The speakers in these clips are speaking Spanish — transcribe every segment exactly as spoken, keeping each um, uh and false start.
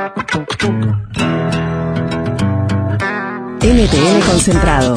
N T N Concentrado.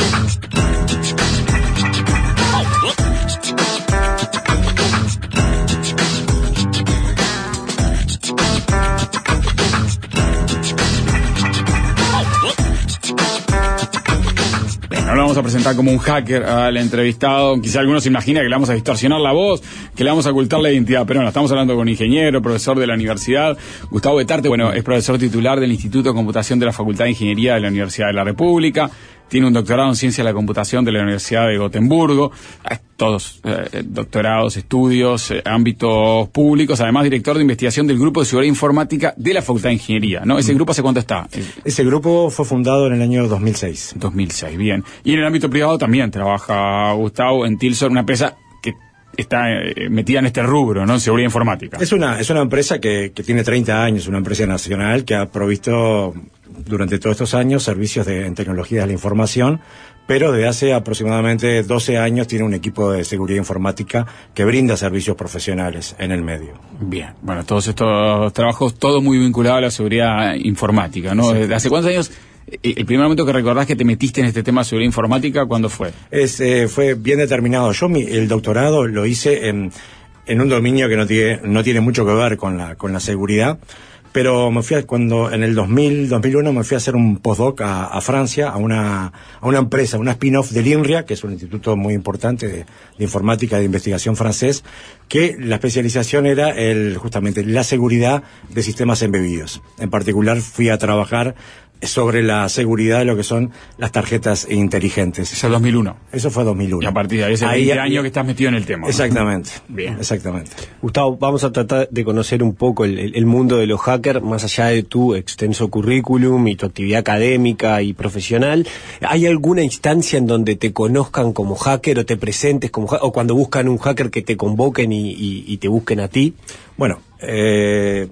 No lo vamos a presentar como un hacker al entrevistado. Quizá algunos se imagina que le vamos a distorsionar la voz, que le vamos a ocultar la identidad, pero no, estamos hablando con un ingeniero, profesor de la universidad, Gustavo Betarte. Bueno, es profesor titular del Instituto de Computación de la Facultad de Ingeniería de la Universidad de la República. Tiene un doctorado en Ciencia de la Computación de la Universidad de Gotemburgo. Todos eh, doctorados, estudios, eh, ámbitos públicos. Además, director de investigación del Grupo de Seguridad Informática de la Facultad de Ingeniería, ¿no? ¿Ese grupo hace cuánto está? Ese grupo fue fundado en el año dos mil seis. dos mil seis, bien. Y en el ámbito privado también trabaja Gustavo en Tilson, una empresa que está eh, metida en este rubro, ¿no? Seguridad informática. Es una, es una empresa que, que tiene treinta años, una empresa nacional que ha provisto durante todos estos años servicios de, en tecnologías de la información, pero desde hace aproximadamente doce años tiene un equipo de seguridad informática que brinda servicios profesionales en el medio. Bien, bueno, todos estos trabajos, todo muy vinculado a la seguridad informática, ¿no? ¿Desde hace cuántos años? El primer momento que recordás que te metiste en este tema de seguridad informática, ¿cuándo fue? Es, eh, fue bien determinado. Yo mi, el doctorado lo hice en, en un dominio que no tiene, no tiene mucho que ver con la, con la seguridad, pero me fui a, cuando en el dos mil, dos mil uno me fui a hacer un postdoc a, a Francia, a una, a una empresa, una spin-off del INRIA, que es un instituto muy importante de, de informática de investigación francés, que la especialización era el, justamente la seguridad de sistemas embebidos. En particular fui a trabajar sobre la seguridad de lo que son las tarjetas inteligentes. Eso es dos mil uno. Eso fue dos mil uno. Y a partir de ahí, ese veinte años que estás metido en el tema, ¿no? Exactamente. Bien. Exactamente. Gustavo, vamos a tratar de conocer un poco el, el mundo de los hackers, más allá de tu extenso currículum y tu actividad académica y profesional. ¿Hay alguna instancia en donde te conozcan como hacker o te presentes como hacker, o cuando buscan un hacker que te convoquen y, y, y te busquen a ti? Bueno, eh...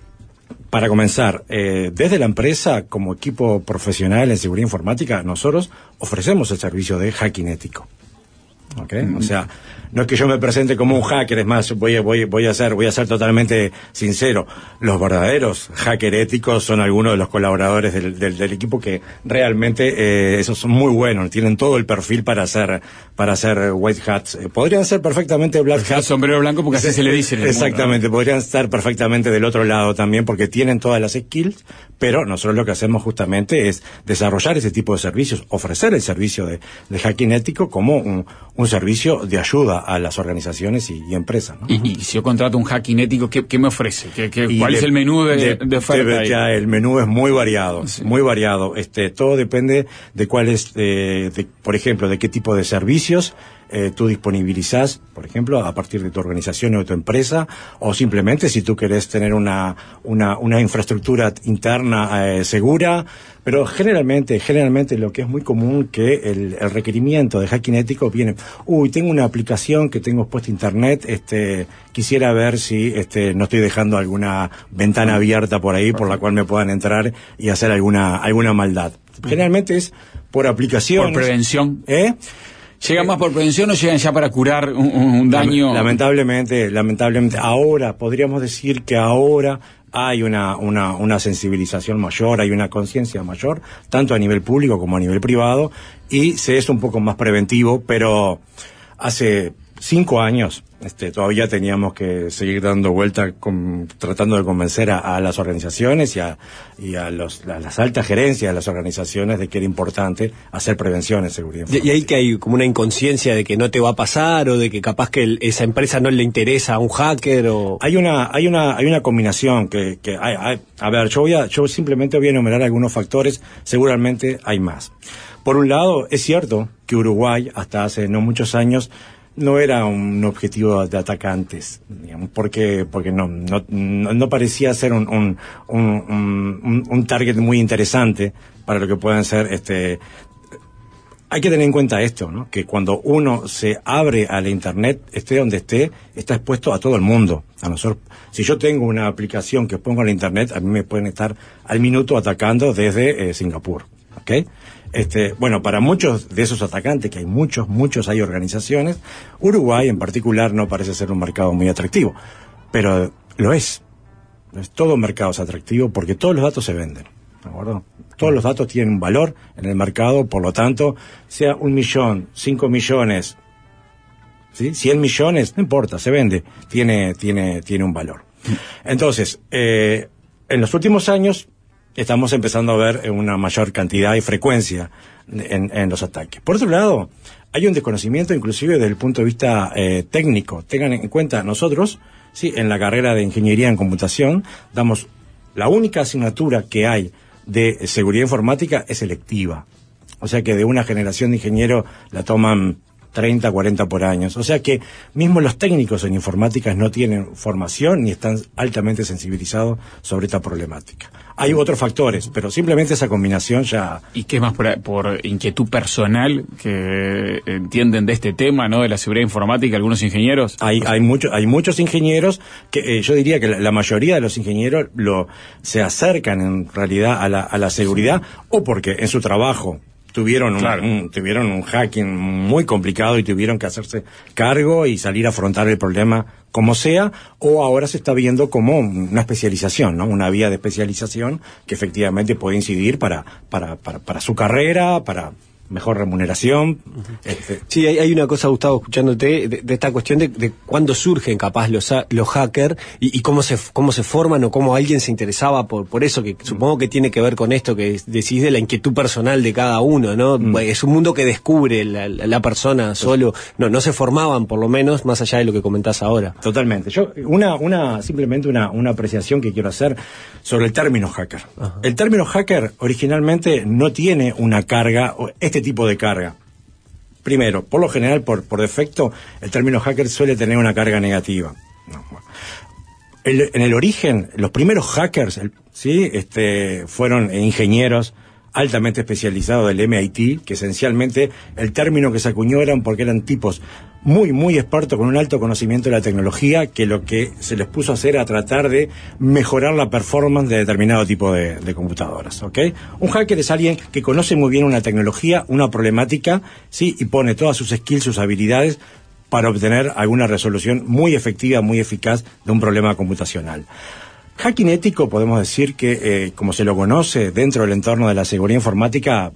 Para comenzar, eh, desde la empresa, como equipo profesional en seguridad informática, nosotros ofrecemos el servicio de hacking ético. ¿Okay? Mm. O sea, no es que yo me presente como un hacker, es más, voy a, voy, voy a ser, voy a ser totalmente sincero. Los verdaderos hacker éticos son algunos de los colaboradores del, del, del equipo que realmente, eh, esos son muy buenos, tienen todo el perfil para hacer, para hacer white hats. Eh, podrían ser perfectamente black hats. Sombrero blanco, porque así se le dice en el Exactamente, mundo, ¿no? Podrían estar perfectamente del otro lado también, porque tienen todas las skills, pero nosotros lo que hacemos justamente es desarrollar ese tipo de servicios, ofrecer el servicio de, de hacking ético como un, un servicio de ayuda a las organizaciones y, y empresas, ¿no? Y, y si yo contrato un hacking ético, ¿qué, qué me ofrece? ¿Qué, qué, ¿Cuál le, es el menú de, de, de oferta? De, el menú es muy variado, sí. muy variado. Este, todo depende de cuál es, eh, de, por ejemplo, de qué tipo de servicios eh, tú disponibilizás, por ejemplo, a partir de tu organización o de tu empresa, o simplemente si tú querés tener una, una, una infraestructura interna eh, segura. Pero generalmente, generalmente lo que es muy común que el, el requerimiento de hacking ético viene, uy, tengo una aplicación que tengo puesta a internet, este, quisiera ver si este, no estoy dejando alguna ventana abierta por ahí por la cual me puedan entrar y hacer alguna, alguna maldad. Generalmente es por aplicaciones. Por prevención. ¿Eh? ¿Llegan más por prevención o llegan ya para curar un, un daño? Lamentablemente, lamentablemente, ahora, podríamos decir que ahora hay una, una, una sensibilización mayor, hay una conciencia mayor, tanto a nivel público como a nivel privado, y se es un poco más preventivo, pero hace cinco años este, todavía teníamos que seguir dando vuelta, con, tratando de convencer a, a las organizaciones y a, y a, los, a las altas gerencias de las organizaciones de que era importante hacer prevención en seguridad informática. Y ahí que hay como una inconsciencia de que no te va a pasar, o de que capaz que el, esa empresa no le interesa a un hacker, o... Hay una, hay una, hay una combinación que, que hay, hay, a ver, yo voy a, yo simplemente voy a enumerar algunos factores, seguramente hay más. Por un lado, es cierto que Uruguay, hasta hace no muchos años, no era un objetivo de atacantes, digamos, porque porque no no no parecía ser un un, un un un target muy interesante para lo que puedan ser este. Hay que tener en cuenta esto, ¿no? Que cuando uno se abre a la internet, esté donde esté, está expuesto a todo el mundo. A nosotros, si yo tengo una aplicación que pongo en la internet, a mí me pueden estar al minuto atacando desde eh, Singapur, ¿ok? Este, bueno, para muchos de esos atacantes, que hay muchos, muchos, hay organizaciones, Uruguay en particular no parece ser un mercado muy atractivo, pero lo es. Todo mercado es atractivo porque todos los datos se venden, ¿de acuerdo? Todos los datos tienen un valor en el mercado, por lo tanto, sea un millón, cinco millones, ¿sí? cien millones, no importa, se vende, tiene, tiene, tiene un valor. Entonces, eh, en los últimos años estamos empezando a ver una mayor cantidad y frecuencia en, en los ataques. Por otro lado, hay un desconocimiento inclusive desde el punto de vista eh, técnico. Tengan en cuenta, nosotros, sí, en la carrera de Ingeniería en Computación, damos la única asignatura que hay de seguridad informática es electiva. O sea que de una generación de ingenieros la toman treinta, cuarenta por años. O sea que mismo los técnicos en informática no tienen formación ni están altamente sensibilizados sobre esta problemática. Hay otros factores, pero simplemente esa combinación ya... ¿Y qué más por, por inquietud personal que entienden de este tema, ¿no? De la seguridad informática, algunos ingenieros? Hay, hay, mucho, hay muchos ingenieros que eh, yo diría que la, la mayoría de los ingenieros lo, se acercan en realidad a la, a la seguridad, o porque en su trabajo tuvieron un, claro. un, tuvieron un hacking muy complicado y tuvieron que hacerse cargo y salir a afrontar el problema como sea, o ahora se está viendo como una especialización, ¿no? Una vía de especialización que efectivamente puede incidir para, para, para, para su carrera, para mejor remuneración. Uh-huh. Este. Sí, hay, hay una cosa, Gustavo, escuchándote, de, de esta cuestión de, de cuándo surgen capaz los, los hackers y, y cómo se cómo se forman o cómo alguien se interesaba por por eso, que supongo que tiene que ver con esto que decís de la inquietud personal de cada uno, ¿no? Mm. Es un mundo que descubre la, la persona solo, no no se formaban por lo menos, más allá de lo que comentás ahora. Totalmente. Yo, una, una, simplemente una, una apreciación que quiero hacer sobre el término hacker. Ajá. El término hacker originalmente no tiene una carga, este tipo de carga. Primero, por lo general, por, por defecto, el término hacker suele tener una carga negativa. No. El, en el origen, los primeros hackers, el, sí, este, fueron ingenieros altamente especializados del M I T, que esencialmente el término que se acuñó eran porque eran tipos muy, muy expertos con un alto conocimiento de la tecnología, que lo que se les puso a hacer era tratar de mejorar la performance de determinado tipo de, de computadoras, ¿ok? Un hacker es alguien que conoce muy bien una tecnología, una problemática, ¿sí? Y pone todas sus skills, sus habilidades para obtener alguna resolución muy efectiva, muy eficaz de un problema computacional. Hacking ético, podemos decir que, eh, como se lo conoce dentro del entorno de la seguridad informática,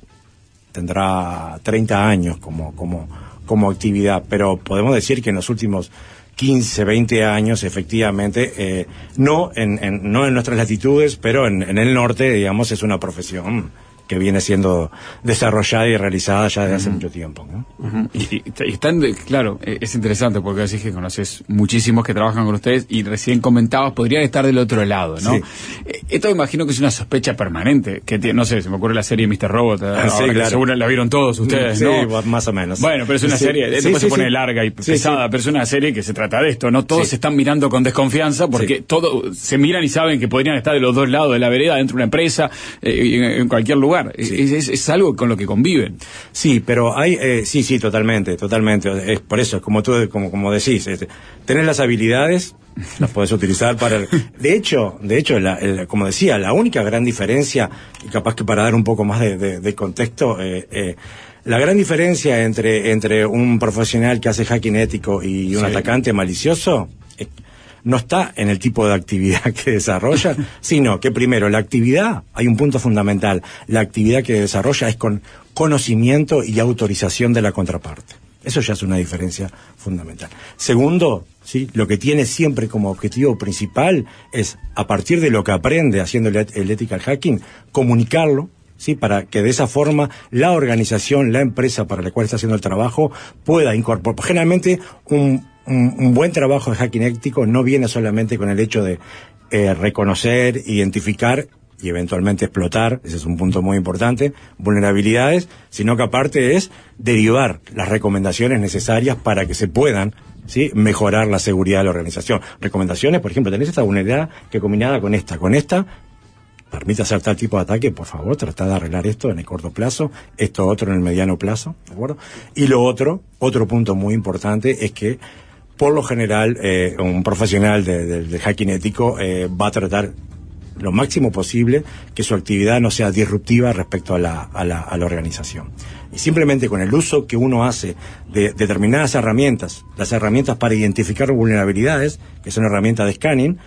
tendrá treinta años como, como, como actividad, pero podemos decir que en los últimos quince, veinte años, efectivamente, eh, no, en, en, no en nuestras latitudes, pero en, en el norte, digamos, es una profesión que viene siendo desarrollada y realizada ya desde uh-huh. hace mucho tiempo, ¿no? Uh-huh. Y, y, y están, de, claro, es interesante porque decís que conoces muchísimos que trabajan con ustedes y recién comentabas, podrían estar del otro lado, ¿no? Sí. Esto imagino que es una sospecha permanente, que tiene, no sé, se me ocurre la serie mister Robot, ah, sí, claro. Seguro la vieron todos ustedes, sí, ¿no? Sí, más o menos. Bueno, pero es una sí, serie, sí, después sí, se pone sí. larga y sí, pesada, sí. pero es una serie que se trata de esto, ¿no? Todos sí. se están mirando con desconfianza porque sí. todo, se miran y saben que podrían estar de los dos lados de la vereda, dentro de una empresa, eh, en, en cualquier lugar. Sí. Es, es, es algo con lo que conviven. Sí, pero hay, eh, sí, sí, totalmente, totalmente. Es por eso, como tú, como, como decís, este, tenés las habilidades, las podés utilizar para... De hecho, de hecho, la, el, como decía, la única gran diferencia, y capaz que para dar un poco más de, de, de contexto, eh, eh, la gran diferencia entre, entre un profesional que hace hacking ético y un sí. atacante malicioso eh, no está en el tipo de actividad que desarrolla, sino que primero, la actividad, hay un punto fundamental, la actividad que desarrolla es con conocimiento y autorización de la contraparte. Eso ya es una diferencia fundamental. Segundo, ¿sí? Lo que tiene siempre como objetivo principal es, a partir de lo que aprende haciendo el, el ethical hacking, comunicarlo, ¿sí? Para que de esa forma la organización, la empresa para la cual está haciendo el trabajo, pueda incorporar. Generalmente, un Un, un buen trabajo de hacking ético no viene solamente con el hecho de eh, reconocer, identificar y eventualmente explotar, ese es un punto muy importante, vulnerabilidades, sino que aparte es derivar las recomendaciones necesarias para que se puedan, ¿sí? mejorar la seguridad de la organización. Recomendaciones, por ejemplo, tenés esta vulnerabilidad que combinada con esta, con esta, permite hacer tal tipo de ataque, por favor, tratá de arreglar esto en el corto plazo, esto otro en el mediano plazo, ¿de acuerdo? Y lo otro, otro punto muy importante es que por lo general, eh, un profesional de, de, de hacking ético eh, va a tratar lo máximo posible que su actividad no sea disruptiva respecto a la, a la, a la organización. Y simplemente con el uso que uno hace de, de determinadas herramientas, las herramientas para identificar vulnerabilidades, que son herramientas de scanning,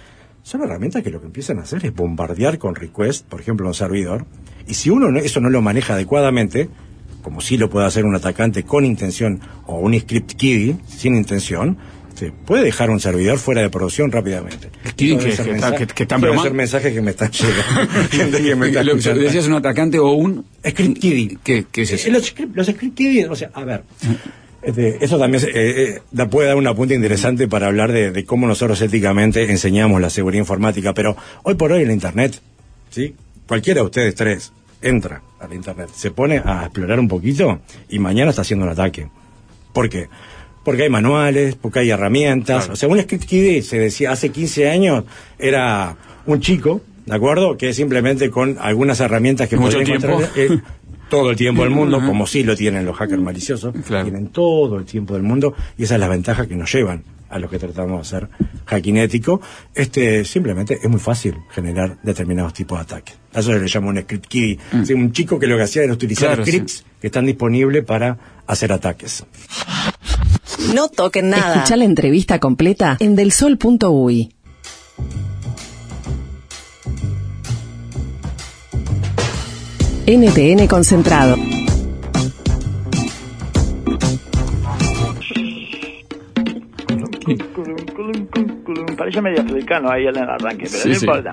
son herramientas que lo que empiezan a hacer es bombardear con request, por ejemplo, un servidor, y si uno no, eso no lo maneja adecuadamente, como sí lo puede hacer un atacante con intención o un script kiddie sin intención, se puede dejar un servidor fuera de producción rápidamente. Kiddie que, que, mensaje, que, que están puede ser mensajes que me están llegando. Gente que me está lo, ¿Decías un atacante o un script kiddie? ¿Qué, qué es eso? Eh, los, script, los script kiddie, o sea, a ver... Este, eso también eh, eh, puede dar una punta interesante para hablar de, de cómo nosotros éticamente enseñamos la seguridad informática, pero hoy por hoy en la Internet, ¿sí? Cualquiera de ustedes tres entra a la Internet, se pone a explorar un poquito y mañana está haciendo un ataque. ¿Por qué? Porque hay manuales, porque hay herramientas. Claro. O sea, un script kiddie, se decía hace quince años, era un chico, ¿de acuerdo? Que simplemente con algunas herramientas que mucho podría tiempo. encontrar... Eh, todo el tiempo del mundo, uh-huh. como sí lo tienen los hackers maliciosos, claro. tienen todo el tiempo del mundo, y esa es la ventaja que nos llevan a los que tratamos de hacer hacking ético. Este, simplemente es muy fácil generar determinados tipos de ataques. A eso se le llama un script kiddie. Mm. O sea, un chico que lo que hacía era utilizar claro, scripts sí. que están disponibles para hacer ataques. No toquen nada. Escuchá la entrevista completa en delsol punto uy. N T N concentrado. Parece medio africano ahí en el arranque, pero sí, no sí. importa.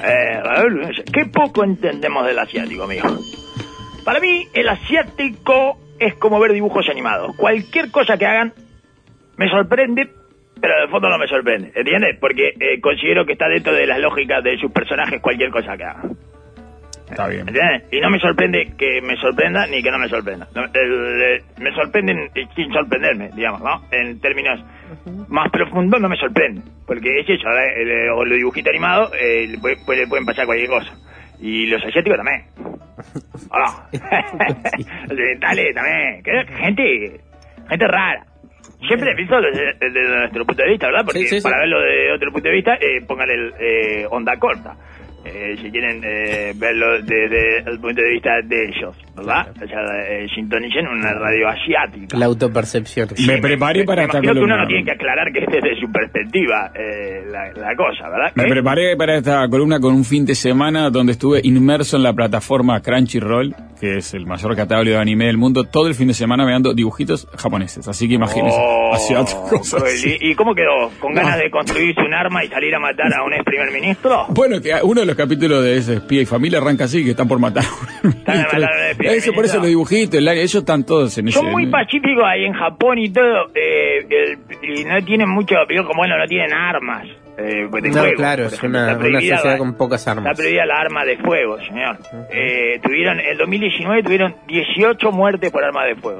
Eh, qué poco entendemos del asiático, amigo. Para mí, el asiático es como ver dibujos animados. Cualquier cosa que hagan me sorprende, pero de fondo no me sorprende, ¿entiendes? Porque eh, considero que está dentro de las lógicas de sus personajes cualquier cosa que hagan. Está bien. ¿Entiendes? Y no me sorprende que me sorprenda ni que no me sorprenda. No, el, el, me sorprenden sin sorprenderme, digamos, ¿no? En términos uh-huh. más profundos no me sorprende. Porque es eso, ¿eh? el, el, o los dibujitos animados eh, le, puede, le pueden pasar cualquier cosa. Y los asiáticos también. ¿O no? Los orientales también. Gente, gente rara. Siempre pienso desde, desde nuestro punto de vista, ¿verdad? Porque sí, sí, para sí. verlo de otro punto de vista, eh, pongan el eh, onda corta. Eh, si quieren eh, verlo desde el punto de vista de ellos, ¿verdad? Claro. O sea, eh, sintonicen una radio asiática. La autopercepción. Sí, me preparé me, para me esta columna. Que uno no columna. tiene que aclarar que es desde su perspectiva eh, la, la cosa, ¿verdad? Me ¿Eh? preparé para esta columna con un fin de semana donde estuve inmerso en la plataforma Crunchyroll, que es el mayor catálogo de anime del mundo, todo el fin de semana mirando dibujitos japoneses. Así que imagínense, oh, asiáticos. Así. ¿Y cómo quedó? ¿Con ganas no. de construirse un arma y salir a matar a un ex primer ministro? Bueno, que uno de los capítulos de ese Espía y Familia arranca así, que están por matar a un están a matar a un espía Eso, por eso los dibujitos, el, ellos están todos en ese... Son muy pacíficos ahí en Japón y todo, eh, el, y no tienen mucho, pero como bueno, no tienen armas. Eh, de no, fuego, claro, es una, una sociedad con pocas armas. Está prohibida la arma de fuego, señor. Uh-huh. Eh, tuvieron, en dos mil diecinueve tuvieron dieciocho muertes por arma de fuego.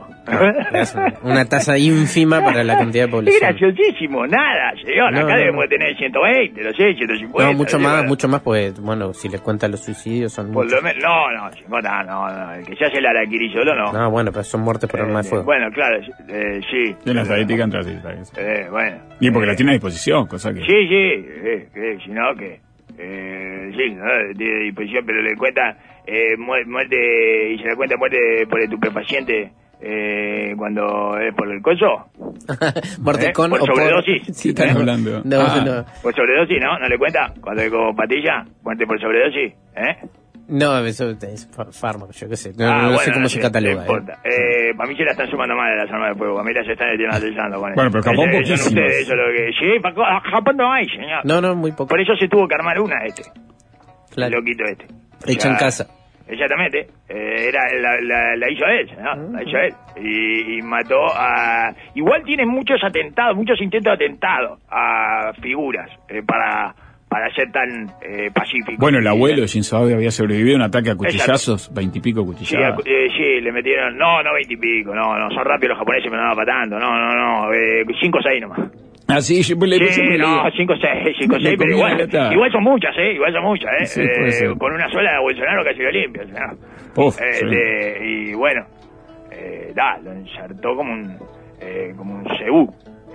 Una tasa ínfima para la cantidad de población. Es graciosísimo, nada, señor. No, Acá no, debemos no. tener ciento veinte, no sé, ciento cincuenta. No, mucho no sé, más, bueno. mucho más, pues, bueno, si les cuentan los suicidios son por muchos. lo menos, no, no, cincuenta, no, no, el que se hace el araquiri solo, no. No, bueno, pero son muertes por eh, arma de fuego. Bueno, claro, eh, sí. De la estadística entra así, está bien. Eh, bueno. Y porque eh, la tiene a disposición, cosa que... Sí, sí, eh, eh, si no, que... Eh, sí, ¿no? Tiene disposición, pero le cuenta eh, muerte, y se le cuenta muerte por estupefaciente eh, cuando es por el coso. ¿Muerte ¿Eh? con por o sobredosis. Por... Sí, están hablando. No, ah. no. Por sobredosis, ¿no? ¿No le cuenta? Cuando es con patilla, muerte por sobredosis, ¿eh? No, eso es fármaco, yo qué sé. No, ah, no bueno, sé cómo no se sé, cataloga. No importa. Eh, para mí se la están sumando mal de las armas de fuego. Para mí las están etiendo con Bueno, pero Japón eso. poquísimas. Ustedes, eso es lo que... Sí, para Japón no hay, señor. No, no, muy poco. Por eso se tuvo que armar una, este. Claro. El loquito este. Hecha en casa. Exactamente. Eh, era, la, la, la hizo él, ¿no? La hizo él. Y, y mató a... Igual tiene muchos atentados, muchos intentos de atentado a figuras eh, para... para ser tan eh, pacífico. Bueno, el abuelo de Shinzo Abe había sobrevivido a un ataque a cuchillazos, veintipico cuchilladas. Sí, eh, sí, le metieron, no, no veintipico, no, no, son rápidos los japoneses, pero no para tanto, no, no, no, eh, cinco o seis nomás. Ah, sí, yo le Sí, no, cinco o seis, cinco o seis, pero igual, igual son muchas, eh, igual son muchas, eh. Sí, eh con una sola de Bolsonaro casi lo limpia, ¿no? Uf, eh, sí. de, y bueno, eh, da, lo insertó como un, eh, como un cebú.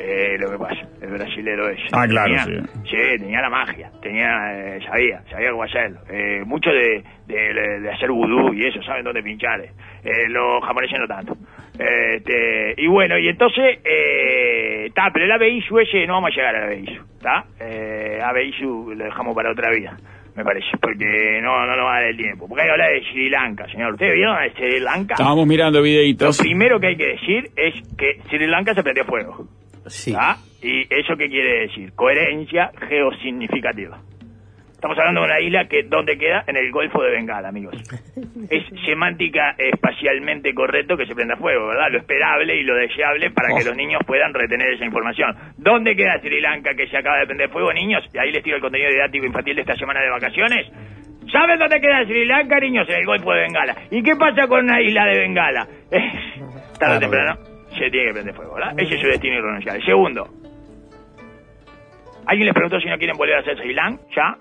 Eh, lo que pasa, el brasilero ese. Ah, claro, tenía, sí. Sí, tenía la magia, tenía, eh, sabía, sabía cómo hacerlo. Eh, mucho de, de, de hacer vudú y eso, saben dónde pinchar. Eh, los japoneses no tanto. Eh, este, y bueno, y entonces, está, eh, pero el Abeisu ese, no vamos a llegar al Abeisu, ¿está? Eh, Abeisu lo dejamos para otra vida, me parece, porque no, no nos va a dar el tiempo. Porque hay que hablar de Sri Lanka, señor. ¿Ustedes vieron a Sri Lanka? Estábamos mirando videitos. Lo primero que hay que decir es que Sri Lanka se prendió fuego. Sí. ¿Ah? ¿Y eso qué quiere decir? Coherencia geosignificativa. Estamos hablando de una isla que, ¿dónde queda? En el Golfo de Bengala, amigos. Es semántica espacialmente correcto que se prenda fuego, ¿verdad? Lo esperable y lo deseable para oh. que los niños puedan retener esa información. ¿Dónde queda Sri Lanka que se acaba de prender fuego, niños? Y ahí les tiro el contenido didáctico infantil de esta semana de vacaciones. ¿Saben dónde queda Sri Lanka, niños? En el Golfo de Bengala. ¿Y qué pasa con una isla de Bengala? Tarde o temprano se tiene que prender fuego, ¿verdad? Ese es su destino irrenunciable. Segundo, ¿alguien les preguntó si no quieren volver a hacer Sri Lanka? ¿Ya?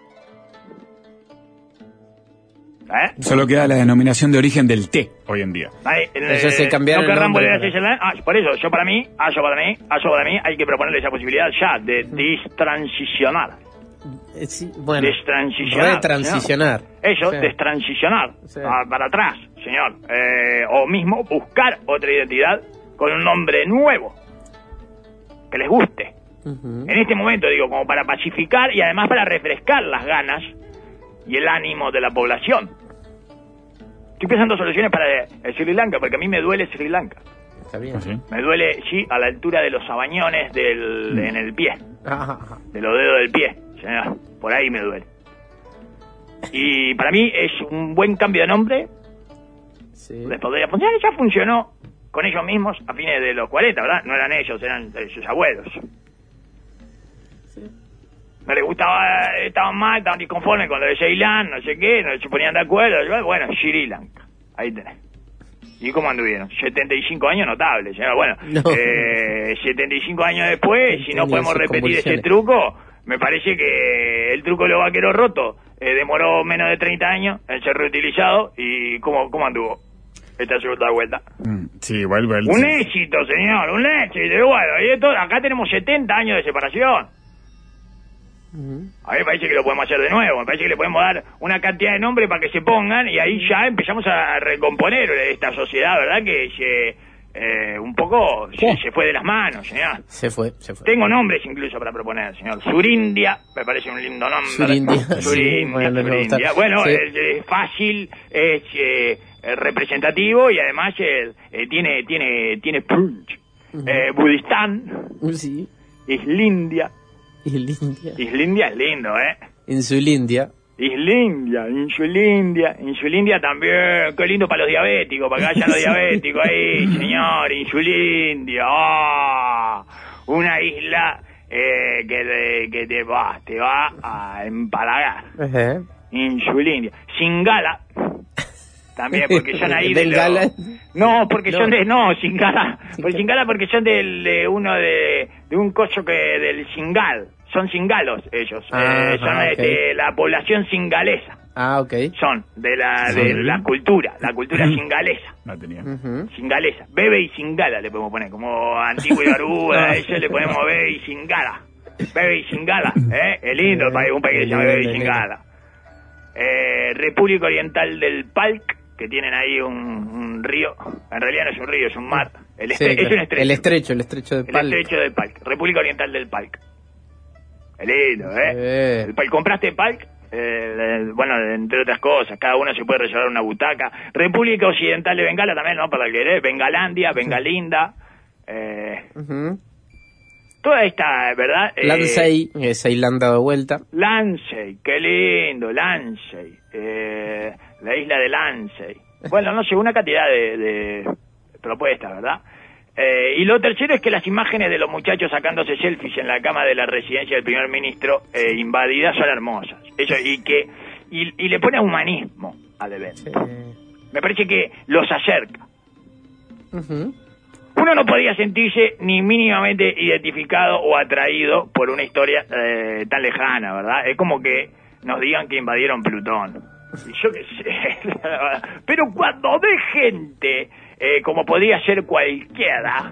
¿Eh? Solo queda la denominación de origen del té hoy en día. Ahí, Eso eh, se cambiaron ¿No querrán el nombre volver a para- hacer Sri Lanka? Ah, por eso, yo para mí, ah, yo para mí, ah, yo para mí, hay que proponerle esa posibilidad ya de destransicionar. Eh, sí, bueno, Destransicionar. retransicionar. señor. Eso, Sí. destransicionar. Sí. Ah, para atrás, señor. Eh, o mismo buscar otra identidad con un nombre nuevo. Que les guste. Ujú. En este momento, digo, como para pacificar y además para refrescar las ganas y el ánimo de la población. Estoy pensando soluciones para eh, Sri Lanka, porque a mí me duele Sri Lanka. Está bien. ¿Ah, sí? Me duele, sí, a la altura de los sabañones del, en el pie, Ajá, ajá. de los dedos del pie, señor. Por ahí me duele. Y para mí es un buen cambio de nombre. Sí. Les podría funcionar. Ya funcionó con ellos mismos a fines de los cuarenta, ¿verdad? No eran ellos, eran eh, sus abuelos. No les gustaba, eh, estaban mal, estaban disconformes con lo de Ceilán, no sé qué, no se ponían de acuerdo. Bueno, Sri Lanka, ahí tenés. ¿Y cómo anduvieron? setenta y cinco años notables, señor. Bueno, No. eh, setenta y cinco años después, si no Años podemos y repetir ese convulsiones. truco, me parece que el truco de los vaqueros rotos eh, demoró menos de treinta años en ser reutilizado. ¿Y cómo, cómo anduvo esta segunda vuelta? Mm, Sí, vuelve el... Un sí. éxito, señor, un éxito. Y bueno, y esto, acá tenemos setenta años de separación. Ujú. A mí me parece que lo podemos hacer de nuevo, me parece que le podemos dar una cantidad de nombres para que se pongan y ahí ya empezamos a recomponer esta sociedad, ¿verdad? Que se, eh, un poco se, se fue de las manos, señor. Se fue, se fue. Tengo nombres incluso para proponer, señor. Surindia, me parece un lindo nombre. Surindia, sí, Surindia, bueno, les va a gustar. Surindia. Bueno, Sí. es, es fácil, es eh, eh, representativo y además eh, eh, tiene, tiene, tiene punch. Eh, Budistán, Sí. Islindia. Islindia. Islindia es lindo, ¿eh? En su Lindia. Islindia, Insulindia, Insulindia también, qué lindo para los diabéticos, para que vayan los diabéticos ahí, señor, Insulindia, ah, una isla eh, que, te, que te va, te va a empalagar, Ajá. Insulindia, Singala, también porque son ahí de Bengala. los- no, porque No. son de, no, Singala, por Singala porque son del, de uno de, de un coso que, del Singal, son singalos ellos, Ah, eh, son ajá, este, la población singalesa. Ah, ok. Son de la Sí. de la cultura, la cultura singalesa, La tenía. Ujú. singalesa. Bebe y Singala le podemos poner, como Antigua y Barbuda, a eso le ponemos Bebe y Singala. Bebe y Singala, ¿eh? Es lindo el país, un país que se llama Bebe y Singala. Eh, República Oriental del Palc, que tienen ahí un, un río, en realidad no es un río, es un mar. El Sí, estre- es claro. un estrecho. El estrecho, el estrecho de El Palc. estrecho del Palc, República Oriental del Palc. Es lindo, ¿eh? Eh. El Palc, ¿compraste Palc? Eh, eh, bueno, entre otras cosas, cada uno se puede reservar una butaca. República Occidental de Bengala también, ¿no? Para el que querés, Bengalandia, Bengalinda, eh, Ujú. toda esta, ¿verdad? Eh, Lansey, esa Irlanda de vuelta. Lansey, qué lindo, Lansey, eh, la isla de Lansey. Bueno, no sé, una cantidad de, de propuestas, ¿verdad? Eh, y lo tercero es que las imágenes de los muchachos sacándose selfies en la cama de la residencia del primer ministro eh, invadida son hermosas. Eso, y que y, y le pone humanismo al evento. Eh, Me parece que los acerca. ujú. Uno no podía sentirse ni mínimamente identificado o atraído por una historia eh, tan lejana, ¿verdad? Es como que nos digan que invadieron Plutón. Y yo qué sé. Pero cuando ve gente, eh, como podría ser cualquiera,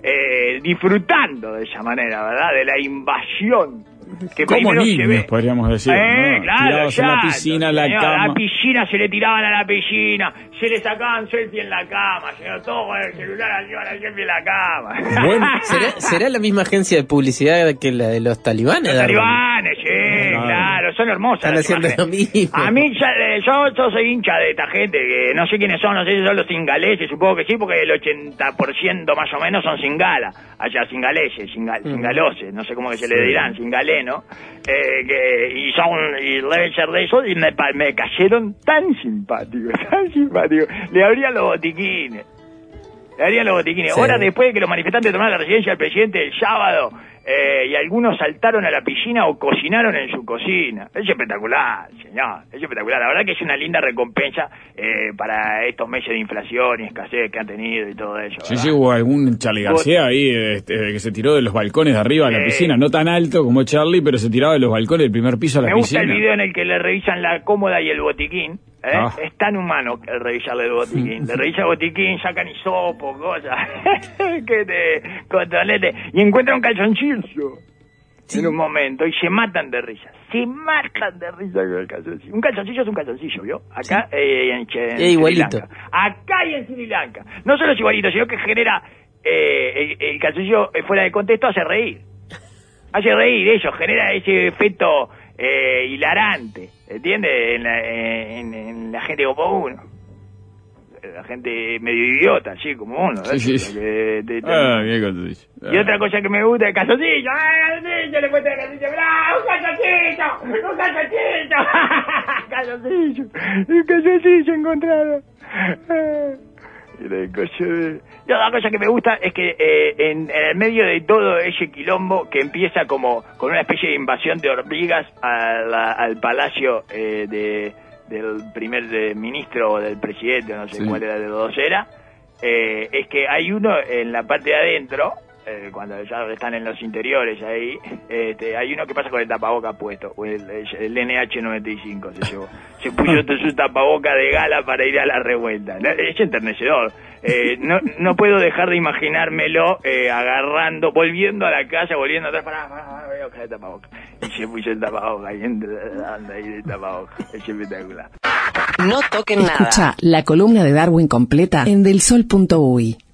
eh, disfrutando de esa manera, ¿verdad? De la invasión. Que como niños, se ve. podríamos decir, eh, ¿no? Claro, tirados ya, en la piscina, en la señor, cama. A la piscina se le tiraban a la piscina, se le sacaban selfie en la cama, señor, todo con el celular arriba la selfie en la cama. Bueno, ¿Será, ¿Será la misma agencia de publicidad que la de los talibanes? Los talibanes, sí, Claro. claro, son hermosas. Están las haciendo imágenes. lo mismo. A mí, ya, eh, yo, yo soy hincha de esta gente, que no sé quiénes son, no sé si son los singaleses, supongo que sí, porque el ochenta por ciento más o menos son singala, allá singaleses, singal, singaloses, no sé cómo que se le dirán, singaleno, eh, que, y son, y deben ser de esos, y me, pa- me cayeron tan simpáticos, tan simpáticos, le abrían los botiquines. Le abrían los botiquines. Sí. Horas después de que los manifestantes tomaron la residencia del presidente el sábado, eh, y algunos saltaron a la piscina o cocinaron en su cocina. Es espectacular, señor. Es espectacular. La verdad que es una linda recompensa eh, para estos meses de inflación y escasez que han tenido y todo eso. sí, ¿verdad? sí, hubo algún Charlie García ahí este, que se tiró de los balcones de arriba de la Sí. piscina, no tan alto como Charlie, pero se tiraba de los balcones del primer piso a la Me gusta piscina. el video en el que le revisan la cómoda y el botiquín. ¿eh? Ah. Es tan humano el revisarle el botiquín. Le revisa el botiquín, sacan hisopo, cosas. que te controlete. Y encuentran un calzoncillo. Sí. En un momento. Y se matan de risa. Se matan de risa con el calzoncillo. Un calzoncillo es un calzoncillo, ¿vio? Acá sí. eh, en, en Es Sri igualito. Lanka. Acá y en Sri Lanka. No solo es igualito, sino que genera... Eh, el, el calzoncillo eh, fuera de contexto hace reír. Hace reír eso, genera ese efecto eh, hilarante, ¿entiendes? En la, en, en la gente como uno. La gente medio idiota, así como uno. Sí, sí, sí. Que te- te- Ah, bien calzoncillo. Y otra cosa que me gusta es el calzoncillo. ¡Ay, calzoncillo! Le cuesta el calzoncillo. ¡Bravo! ¡Un calzoncillo! ¡Un calzoncillo! ¡Calzoncillo! ¡Un calzoncillo encontrado! Y la cosa de... Y otra cosa que me gusta es que eh, en, en el medio de todo ese quilombo que empieza como con una especie de invasión de hormigas a la- al palacio eh, de, del primer de ministro o del presidente, no sé Sí. cuál era de los dos era, eh, es que hay uno en la parte de adentro, eh, cuando ya están en los interiores ahí, este, hay uno que pasa con el tapaboca puesto, o el, el N H noventa y cinco se llevó. Se puso todo su tapaboca de gala para ir a la revuelta. Es enternecedor. Eh, no, no puedo dejar de imaginármelo eh, agarrando, volviendo a la casa, volviendo atrás, para, para, para, voy a buscar el tapaboca. Y se puso el tapaboca y entra, anda ahí el tapaboca. Es espectacular. No toquen nada. Escucha la columna de Darwin completa en del sol punto uy.